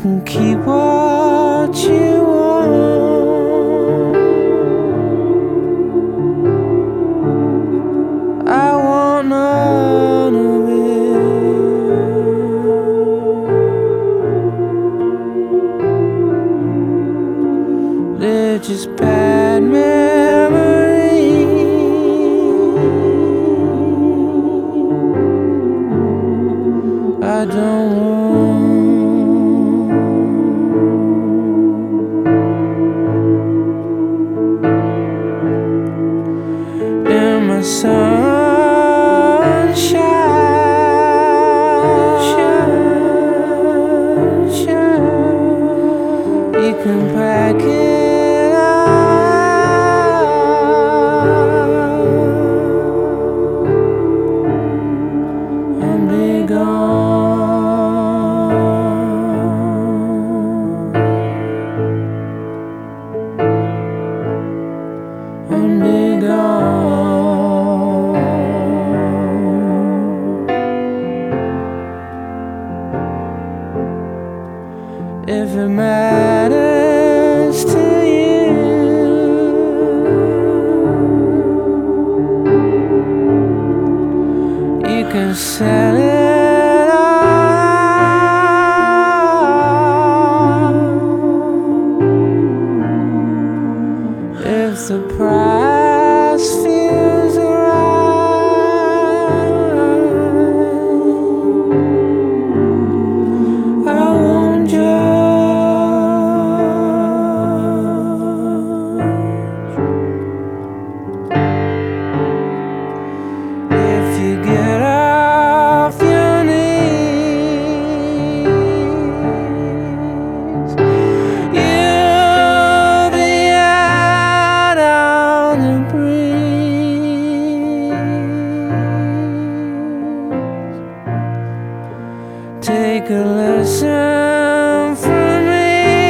can keep what you want. I want none of it. They're just bad memories. I don't want. They're my sunshine. You can pack it up. I'll be gone. I'll be gone. If it matters to you, you can sell it all. If the price feels right, I won't judge. If you get off your knees, you'll be out on the breeze. Take a lesson from me.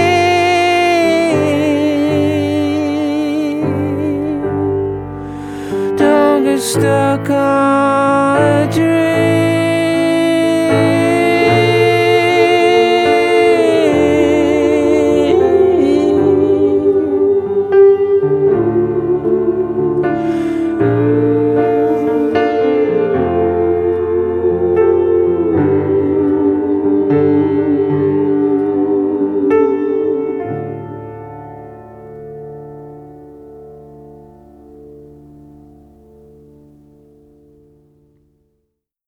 Don't get stuck on a dream.